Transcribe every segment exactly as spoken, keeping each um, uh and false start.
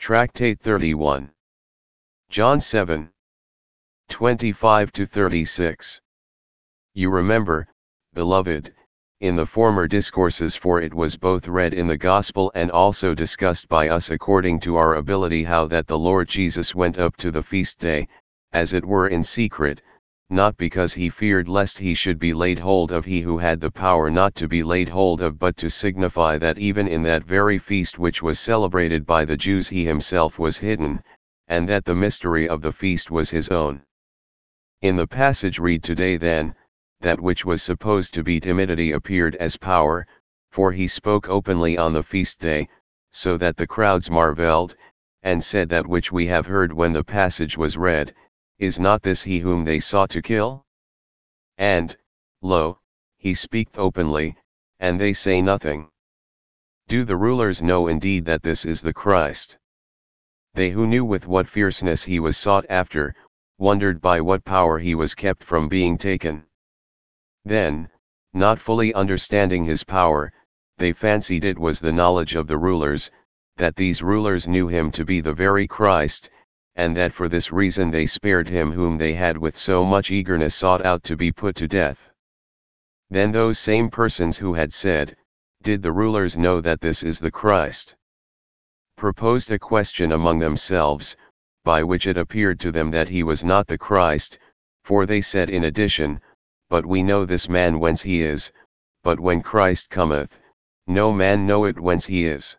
Tractate thirty-one. John seven. twenty-five to thirty-six. You remember, beloved, in the former discourses, for it was both read in the Gospel and also discussed by us according to our ability, how that the Lord Jesus went up to the feast day, as it were in secret, not because he feared lest he should be laid hold of, he who had the power not to be laid hold of, but to signify that even in that very feast which was celebrated by the Jews he himself was hidden, and that the mystery of the feast was his own. In the passage read today then, that which was supposed to be timidity appeared as power, for he spoke openly on the feast day, so that the crowds marveled, and said that which we have heard when the passage was read, is not this he whom they sought to kill? And, lo, he speaketh openly, and they say nothing. Do the rulers know indeed that this is the Christ? They who knew with what fierceness he was sought after, wondered by what power he was kept from being taken. Then, not fully understanding his power, they fancied it was the knowledge of the rulers, that these rulers knew him to be the very Christ, and that for this reason they spared him whom they had with so much eagerness sought out to be put to death. Then those same persons who had said, "Did the rulers know that this is the Christ?" proposed a question among themselves, by which it appeared to them that he was not the Christ, for they said in addition, "But we know this man whence he is, but when Christ cometh, no man knoweth whence he is."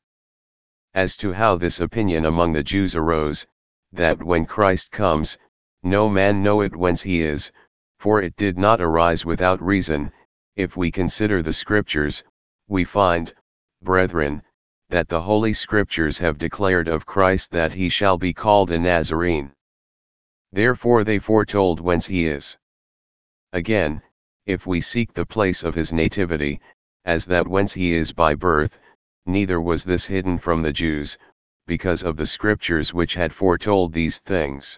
As to how this opinion among the Jews arose, that when Christ comes, no man knoweth whence he is, for it did not arise without reason, if we consider the Scriptures, we find, brethren, that the Holy Scriptures have declared of Christ that he shall be called a Nazarene. Therefore they foretold whence he is. Again, if we seek the place of his nativity, as that whence he is by birth, neither was this hidden from the Jews, because of the Scriptures which had foretold these things.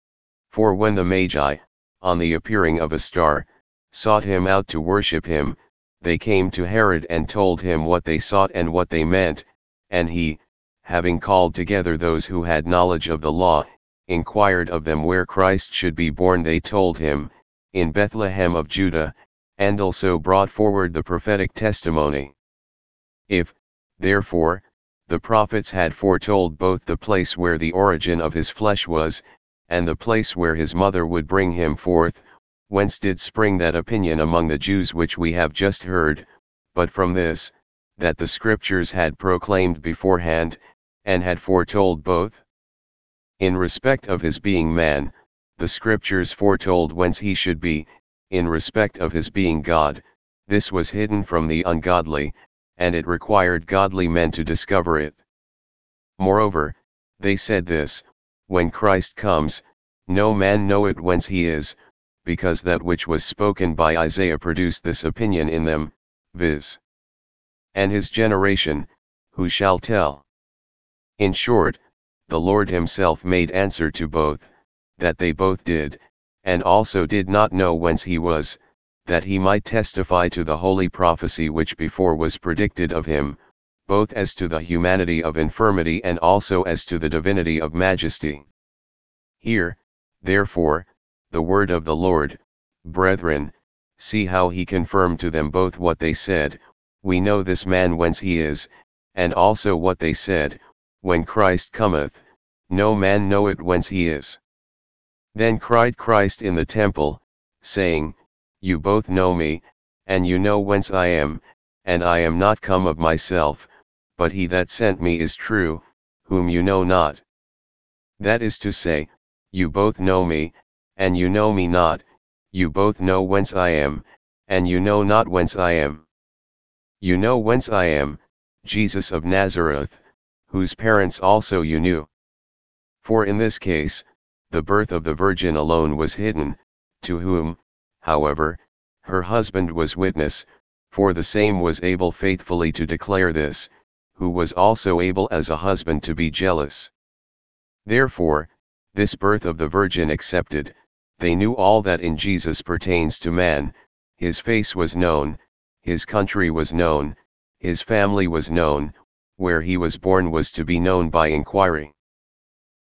For when the Magi, on the appearing of a star, sought him out to worship him, they came to Herod and told him what they sought and what they meant, and he, having called together those who had knowledge of the law, inquired of them where Christ should be born. They told him, in Bethlehem of Judah, and also brought forward the prophetic testimony. If, therefore, the prophets had foretold both the place where the origin of his flesh was, and the place where his mother would bring him forth, whence did spring that opinion among the Jews which we have just heard, but from this, that the Scriptures had proclaimed beforehand, and had foretold both? In respect of his being man, the Scriptures foretold whence he should be; in respect of his being God, this was hidden from the ungodly, and it required godly men to discover it. Moreover, they said this, when Christ comes, no man knoweth whence he is, because that which was spoken by Isaiah produced this opinion in them, viz. And his generation, who shall tell? In short, the Lord himself made answer to both, that they both did, and also did not know whence he was, that he might testify to the holy prophecy which before was predicted of him, both as to the humanity of infirmity and also as to the divinity of majesty. Hear, therefore, the word of the Lord, brethren. See how he confirmed to them both what they said, we know this man whence he is, and also what they said, when Christ cometh, no man knoweth whence he is. Then cried Christ in the temple, saying, You both know me, and you know whence I am, and I am not come of myself, but he that sent me is true, whom you know not. That is to say, you both know me, and you know me not; you both know whence I am, and you know not whence I am. You know whence I am, Jesus of Nazareth, whose parents also you knew. For in this case, the birth of the Virgin alone was hidden, to whom, however, her husband was witness, for the same was able faithfully to declare this, who was also able as a husband to be jealous. Therefore, this birth of the Virgin accepted, they knew all that in Jesus pertains to man, his face was known, his country was known, his family was known, where he was born was to be known by inquiry.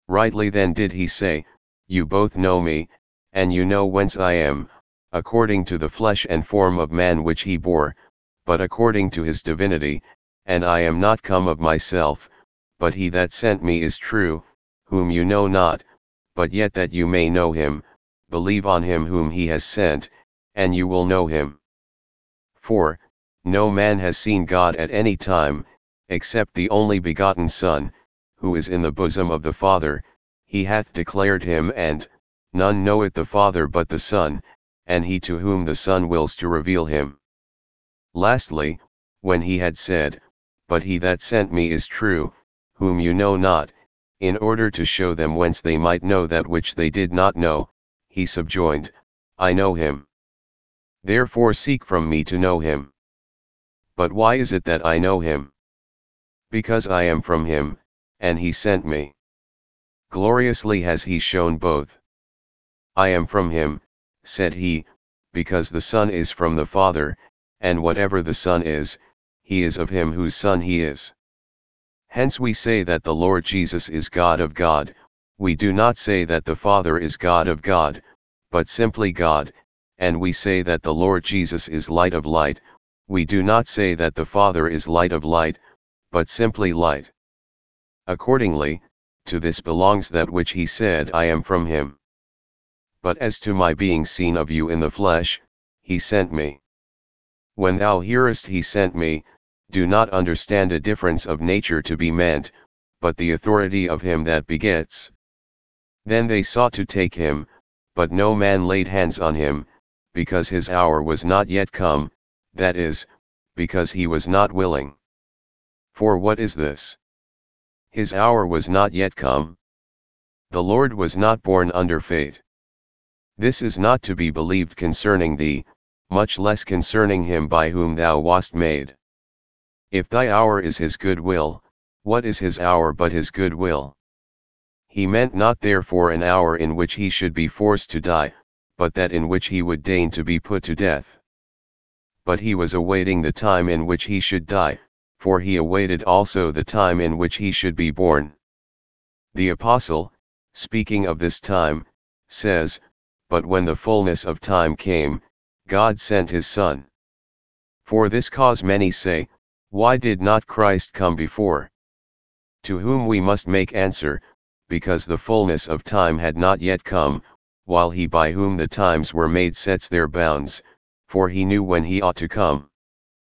Rightly then did he say, You both know me, and you know whence I am, according to the flesh and form of man which he bore, but according to his divinity, and I am not come of myself, but he that sent me is true, whom you know not, but yet that you may know him, believe on him whom he has sent, and you will know him. For, no man has seen God at any time, except the only begotten Son, who is in the bosom of the Father, he hath declared him, and none knoweth the Father but the Son, and he to whom the Son wills to reveal him. Lastly, when he had said, But he that sent me is true, whom you know not, in order to show them whence they might know that which they did not know, he subjoined, I know him. Therefore seek from me to know him. But why is it that I know him? Because I am from him, and he sent me. Gloriously has he shown both. I am from him, said he, because the Son is from the Father, and whatever the Son is, he is of him whose Son he is. Hence we say that the Lord Jesus is God of God, we do not say that the Father is God of God, but simply God, and we say that the Lord Jesus is light of light, we do not say that the Father is light of light, but simply light. Accordingly, to this belongs that which he said, I am from him. But as to my being seen of you in the flesh, he sent me. When thou hearest he sent me, do not understand a difference of nature to be meant, but the authority of him that begets. Then they sought to take him, but no man laid hands on him, because his hour was not yet come, that is, because he was not willing. For what is this? His hour was not yet come. The Lord was not born under fate. This is not to be believed concerning thee, much less concerning him by whom thou wast made. If thy hour is his good will, what is his hour but his good will? He meant not therefore an hour in which he should be forced to die, but that in which he would deign to be put to death. But he was awaiting the time in which he should die, for he awaited also the time in which he should be born. The Apostle, speaking of this time, says, But when the fullness of time came, God sent his Son. For this cause many say, Why did not Christ come before? To whom we must make answer, because the fullness of time had not yet come, while he by whom the times were made sets their bounds, for he knew when he ought to come.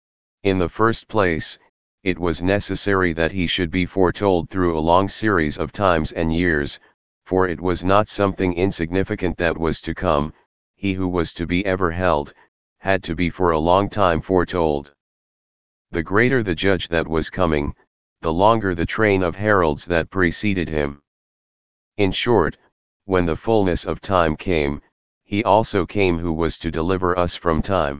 In the first place, it was necessary that he should be foretold through a long series of times and years, for it was not something insignificant that was to come, he who was to be ever held, had to be for a long time foretold. The greater the judge that was coming, the longer the train of heralds that preceded him. In short, when the fullness of time came, he also came who was to deliver us from time.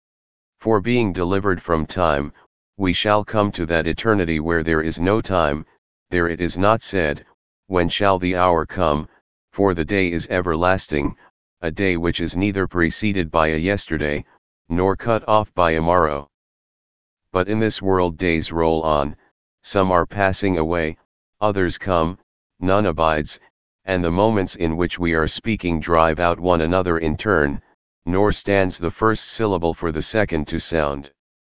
For being delivered from time, we shall come to that eternity where there is no time, there it is not said, When shall the hour come, for the day is everlasting, a day which is neither preceded by a yesterday, nor cut off by a morrow. But in this world days roll on, some are passing away, others come, none abides, and the moments in which we are speaking drive out one another in turn, nor stands the first syllable for the second to sound.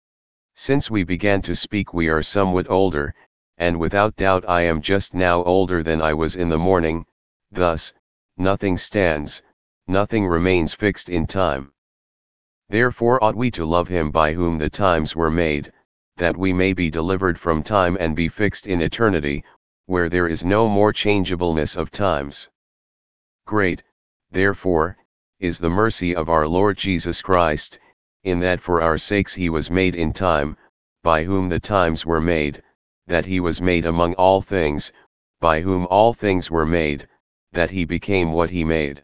Since we began to speak we are somewhat older, and without doubt I am just now older than I was in the morning, thus, nothing stands, nothing remains fixed in time. Therefore ought we to love him by whom the times were made, that we may be delivered from time and be fixed in eternity, where there is no more changeableness of times. Great, therefore, is the mercy of our Lord Jesus Christ, in that for our sakes he was made in time, by whom the times were made, that he was made among all things, by whom all things were made, that he became what he made.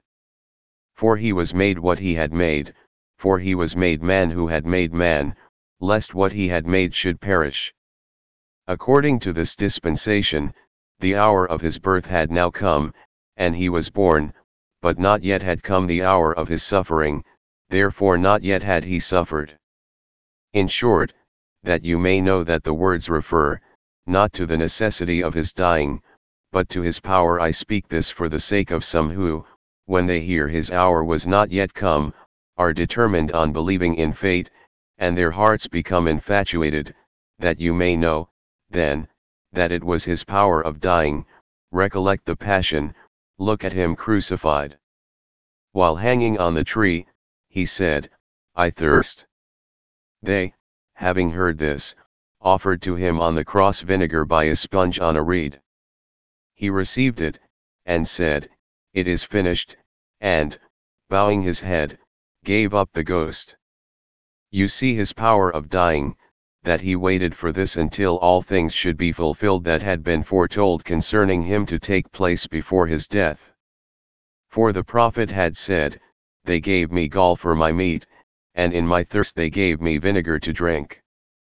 For he was made what he had made, for he was made man who had made man, lest what he had made should perish. According to this dispensation, the hour of his birth had now come, and he was born, but not yet had come the hour of his suffering, therefore not yet had he suffered. In short, that you may know that the words refer, not to the necessity of his dying, but to his power I speak this for the sake of some who, when they hear his hour was not yet come, are determined on believing in fate, and their hearts become infatuated, that you may know, then, that it was his power of dying. Recollect the passion, look at him crucified. While hanging on the tree, he said, I thirst. They, having heard this, offered to him on the cross vinegar by a sponge on a reed. He received it, and said, It is finished, and, bowing his head, gave up the ghost. You see his power of dying, that he waited for this until all things should be fulfilled that had been foretold concerning him to take place before his death. For the prophet had said, They gave me gall for my meat, and in my thirst they gave me vinegar to drink.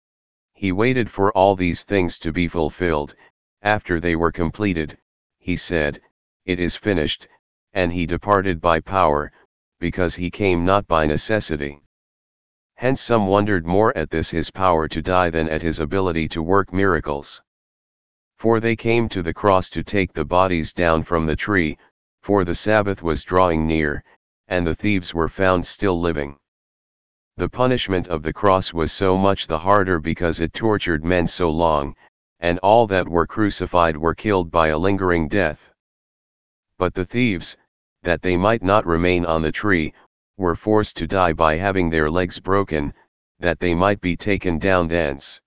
He waited for all these things to be fulfilled. After they were completed, he said, It is finished, and he departed by power, because he came not by necessity. Hence some wondered more at this his power to die than at his ability to work miracles. For they came to the cross to take the bodies down from the tree, for the Sabbath was drawing near, and the thieves were found still living. The punishment of the cross was so much the harder because it tortured men so long, and all that were crucified were killed by a lingering death. But the thieves, that they might not remain on the tree, were forced to die by having their legs broken, that they might be taken down thence.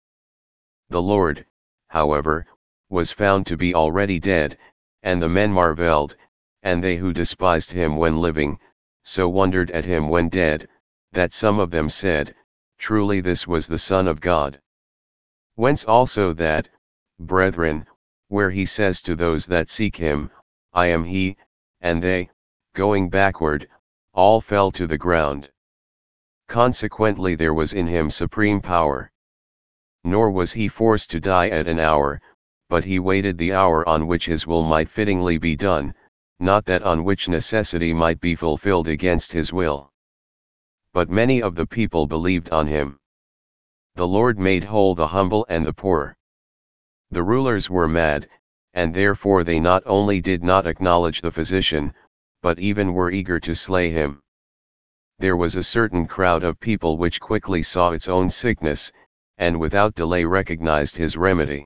The Lord, however, was found to be already dead, and the men marveled, and they who despised him when living, so wondered at him when dead, that some of them said, Truly this was the Son of God. Whence also that, brethren, where he says to those that seek him, I am he, and they, going backward, all fell to the ground. Consequently there was in him supreme power. Nor was he forced to die at an hour, but he waited the hour on which his will might fittingly be done, not that on which necessity might be fulfilled against his will. But many of the people believed on him. The Lord made whole the humble and the poor. The rulers were mad, and therefore they not only did not acknowledge the physician, but even were eager to slay him. There was a certain crowd of people which quickly saw its own sickness, and without delay recognized his remedy.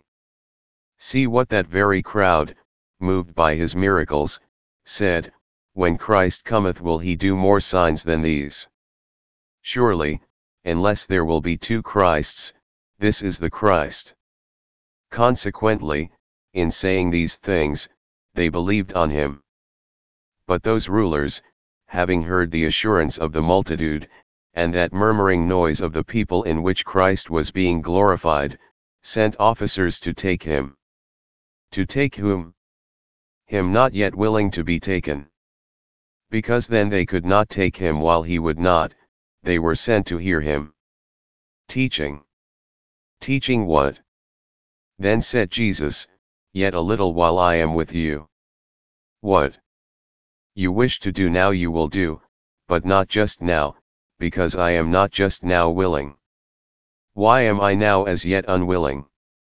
See what that very crowd, moved by his miracles, said, When Christ cometh will he do more signs than these? Surely, unless there will be two Christs, this is the Christ. Consequently, in saying these things, they believed on him. But those rulers, having heard the assurance of the multitude, and that murmuring noise of the people in which Christ was being glorified, sent officers to take him. To take whom? Him not yet willing to be taken. Because then they could not take him while he would not, they were sent to hear him. Teaching. Teaching what? Then said Jesus, Yet a little while I am with you. What you wish to do now you will do, but not just now, because I am not just now willing. Why am I now as yet unwilling?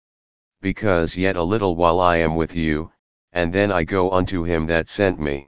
Because yet a little while I am with you, and then I go unto him that sent me.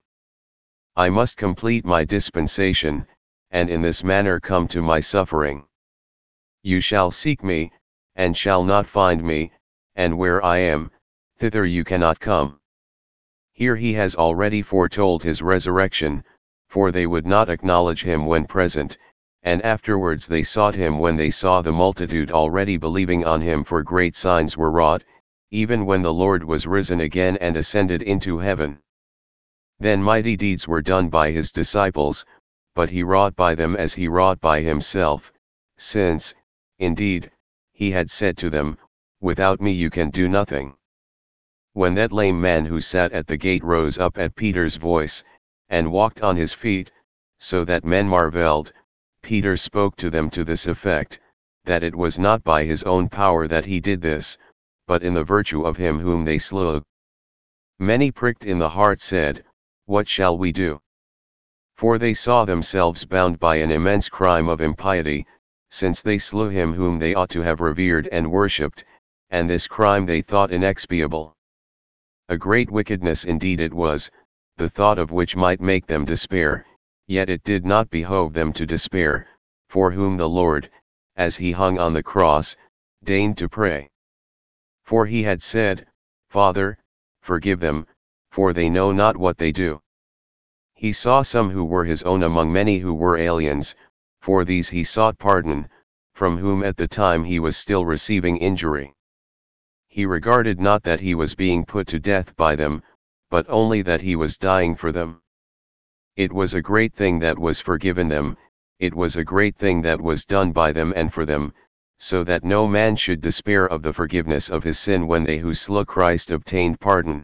I must complete my dispensation, and in this manner come to my suffering. You shall seek me, and shall not find me, and where I am, thither you cannot come. Here he has already foretold his resurrection, for they would not acknowledge him when present, and afterwards they sought him when they saw the multitude already believing on him, for great signs were wrought, even when the Lord was risen again and ascended into heaven. Then mighty deeds were done by his disciples, but he wrought by them as he wrought by himself, since, indeed, he had said to them, Without me you can do nothing. When that lame man who sat at the gate rose up at Peter's voice, and walked on his feet, so that men marveled, Peter spoke to them to this effect, that it was not by his own power that he did this, but in the virtue of him whom they slew. Many pricked in the heart said, What shall we do? For they saw themselves bound by an immense crime of impiety, since they slew him whom they ought to have revered and worshipped, and this crime they thought inexpiable. A great wickedness indeed it was, the thought of which might make them despair, yet it did not behove them to despair, for whom the Lord, as he hung on the cross, deigned to pray. For he had said, Father, forgive them, for they know not what they do. He saw some who were his own among many who were aliens, for these he sought pardon, from whom at the time he was still receiving injury. He regarded not that he was being put to death by them, but only that he was dying for them. It was a great thing that was forgiven them, it was a great thing that was done by them and for them, so that no man should despair of the forgiveness of his sin when they who slew Christ obtained pardon.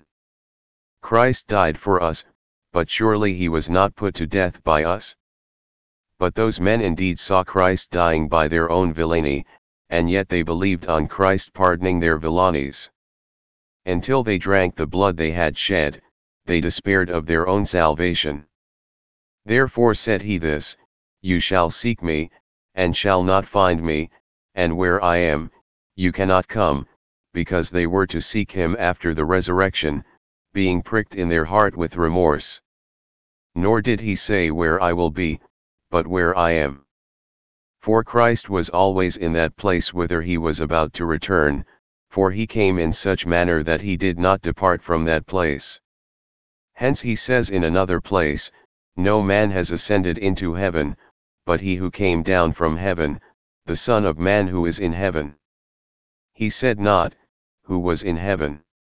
Christ died for us, but surely he was not put to death by us. But those men indeed saw Christ dying by their own villainy, and yet they believed on Christ pardoning their villainies. Until they drank the blood they had shed, they despaired of their own salvation. Therefore said he this, You shall seek me, and shall not find me, and where I am, you cannot come, because they were to seek him after the resurrection, being pricked in their heart with remorse. Nor did he say where I will be, but where I am. For Christ was always in that place whither he was about to return, for he came in such manner that he did not depart from that place. Hence he says in another place, No man has ascended into heaven, but he who came down from heaven, the Son of Man who is in heaven. He said not, who was in heaven.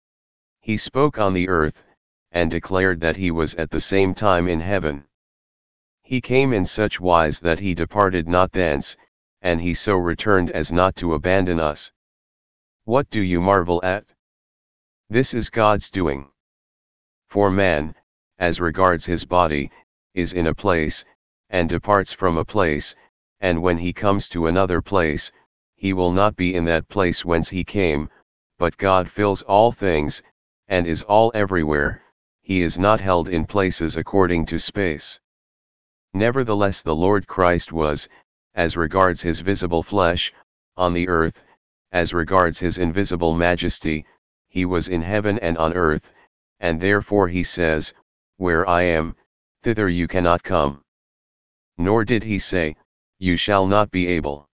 He spoke on the earth, and declared that he was at the same time in heaven. He came in such wise that he departed not thence, and he so returned as not to abandon us. What do you marvel at? This is God's doing. For man, as regards his body, is in a place, and departs from a place, and when he comes to another place, he will not be in that place whence he came, but God fills all things, and is all everywhere, he is not held in places according to space. Nevertheless the Lord Christ was, as regards his visible flesh, on the earth, as regards his invisible majesty, he was in heaven and on earth, and therefore he says, Where I am, thither you cannot come. Nor did he say, You shall not be able.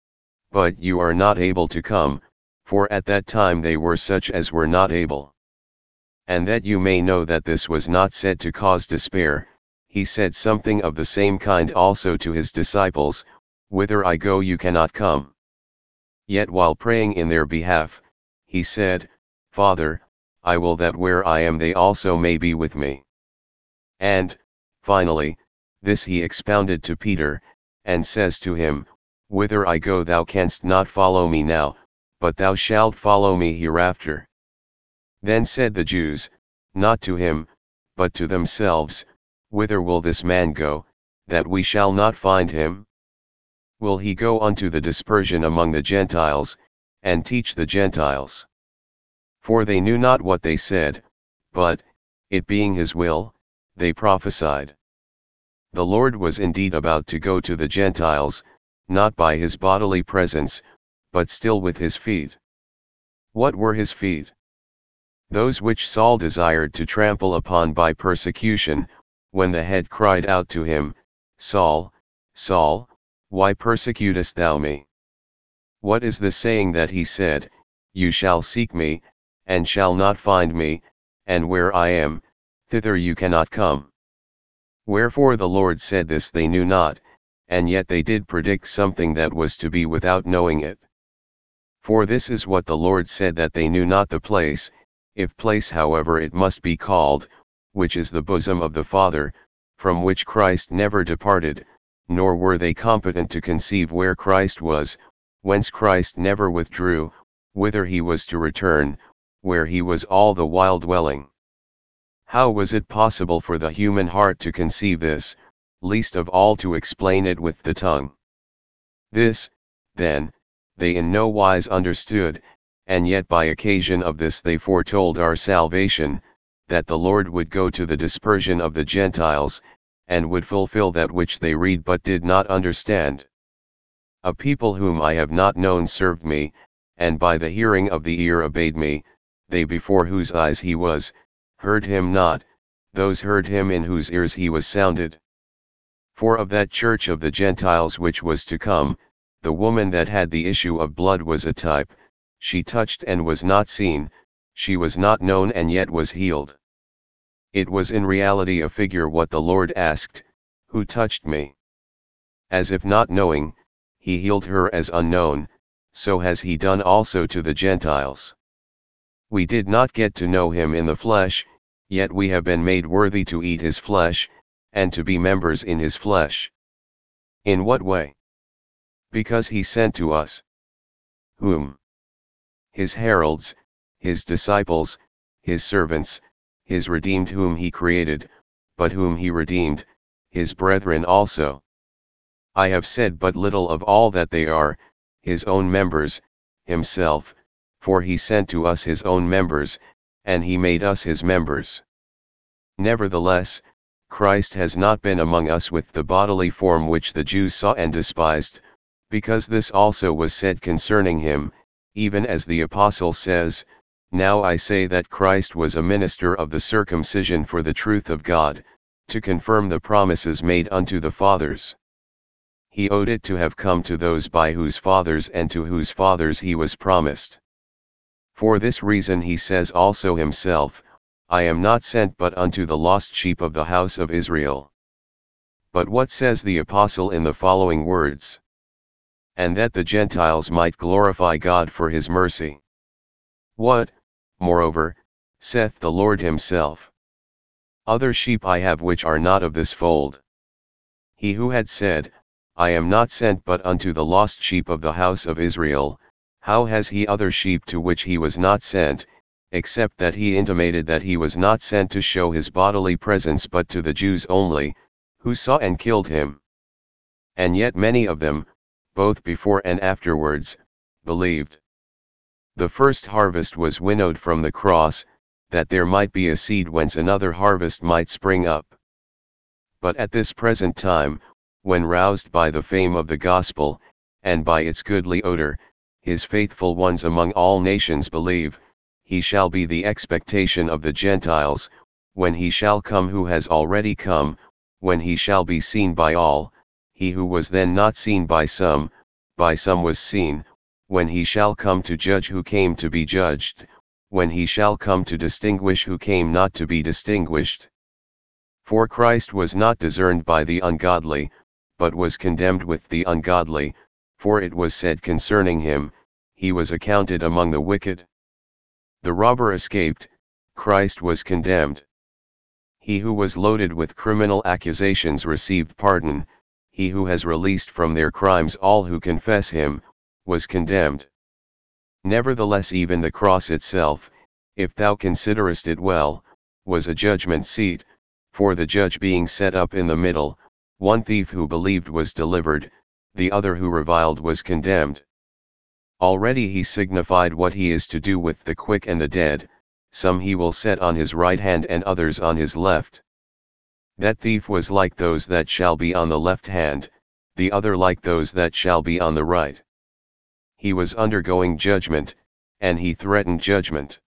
But you are not able to come, for at that time they were such as were not able. And that you may know that this was not said to cause despair, he said something of the same kind also to his disciples, Whither I go you cannot come. Yet while praying in their behalf, he said, Father, I will that where I am they also may be with me. And, finally, this he expounded to Peter, and says to him, Whither I go thou canst not follow me now, but thou shalt follow me hereafter. Then said the Jews, not to him, but to themselves, Whither will this man go, that we shall not find him? Will he go unto the dispersion among the Gentiles, and teach the Gentiles? For they knew not what they said, but, it being his will, they prophesied. The Lord was indeed about to go to the Gentiles, not by his bodily presence, but still with his feet. What were his feet? Those which Saul desired to trample upon by persecution, when the head cried out to him, Saul, Saul, why persecutest thou me? What is the saying that he said, You shall seek me, and shall not find me, and where I am, thither you cannot come. Wherefore the Lord said this they knew not, and yet they did predict something that was to be without knowing it. For this is what the Lord said that they knew not the place, if place however it must be called, which is the bosom of the Father, from which Christ never departed, nor were they competent to conceive where Christ was, whence Christ never withdrew, whither he was to return, where he was all the while dwelling. How was it possible for the human heart to conceive this, least of all to explain it with the tongue? This, then, they in no wise understood, and yet by occasion of this they foretold our salvation, that the Lord would go to the dispersion of the Gentiles, and would fulfill that which they read but did not understand. A people whom I have not known served me, and by the hearing of the ear obeyed me, they before whose eyes he was, heard him not, those heard him in whose ears he was sounded. For of that church of the Gentiles which was to come, the woman that had the issue of blood was a type, she touched and was not seen, she was not known and yet was healed. It was in reality a figure what the Lord asked, who touched me? As if not knowing, he healed her as unknown, so has he done also to the Gentiles. We did not get to know him in the flesh, yet we have been made worthy to eat his flesh, and to be members in his flesh. In what way? Because he sent to us. Whom? His heralds, his disciples, his servants, his redeemed whom he created, but whom he redeemed, his brethren also. I have said but little of all that they are, his own members, himself, for he sent to us his own members, and he made us his members. Nevertheless, Christ has not been among us with the bodily form which the Jews saw and despised, because this also was said concerning him, even as the Apostle says, Now I say that Christ was a minister of the circumcision for the truth of God, to confirm the promises made unto the fathers. He owed it to have come to those by whose fathers and to whose fathers he was promised. For this reason he says also himself, I am not sent but unto the lost sheep of the house of Israel. But what says the Apostle in the following words? And that the Gentiles might glorify God for his mercy. What, moreover, saith the Lord himself? Other sheep I have which are not of this fold. He who had said, I am not sent but unto the lost sheep of the house of Israel, how has he other sheep to which he was not sent, except that he intimated that he was not sent to show his bodily presence but to the Jews only, who saw and killed him? And yet many of them, both before and afterwards, believed. The first harvest was winnowed from the cross, that there might be a seed whence another harvest might spring up. But at this present time, when roused by the fame of the gospel, and by its goodly odor, his faithful ones among all nations believe, he shall be the expectation of the Gentiles, when he shall come who has already come, when he shall be seen by all, he who was then not seen by some, by some was seen, when he shall come to judge who came to be judged, when he shall come to distinguish who came not to be distinguished. For Christ was not discerned by the ungodly, but was condemned with the ungodly, for it was said concerning him, he was accounted among the wicked. The robber escaped, Christ was condemned. He who was loaded with criminal accusations received pardon, he who has released from their crimes all who confess him, was condemned. Nevertheless even the cross itself, if thou considerest it well, was a judgment seat, for the judge being set up in the middle, one thief who believed was delivered, the other who reviled was condemned. Already he signified what he is to do with the quick and the dead, some he will set on his right hand and others on his left. That thief was like those that shall be on the left hand, the other like those that shall be on the right. He was undergoing judgment, and he threatened judgment.